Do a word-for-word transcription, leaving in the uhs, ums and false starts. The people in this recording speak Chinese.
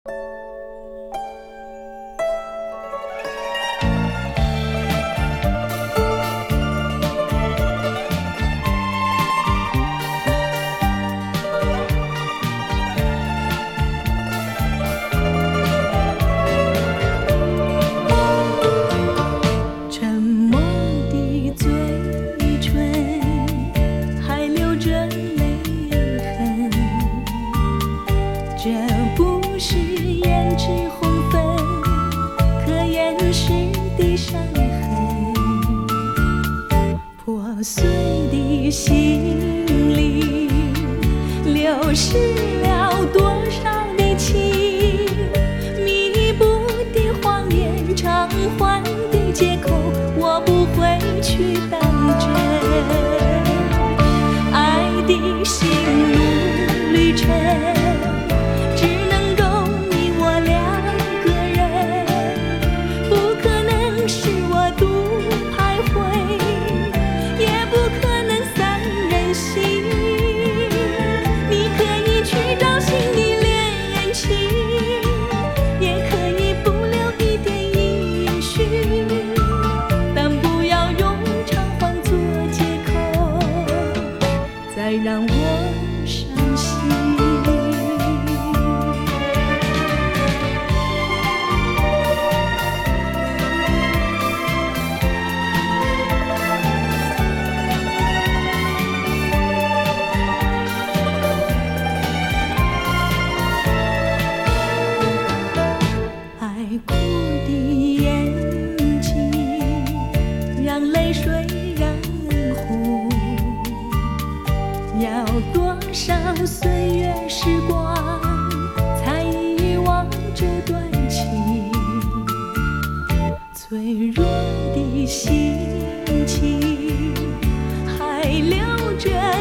破碎的心里流失了多少的情，弥补的谎言，偿还的借口，我不会去当真。爱的心路旅程，只能够你我两个人，不可能是我独徘徊，也不可能三人行。你可以去找新的恋情，也可以不留一点音讯，但不要用偿还做借口，再让我伤心。爱哭的眼睛，让泪水染红。要多少岁月时光，才遗忘这段情？脆弱的心情，还留着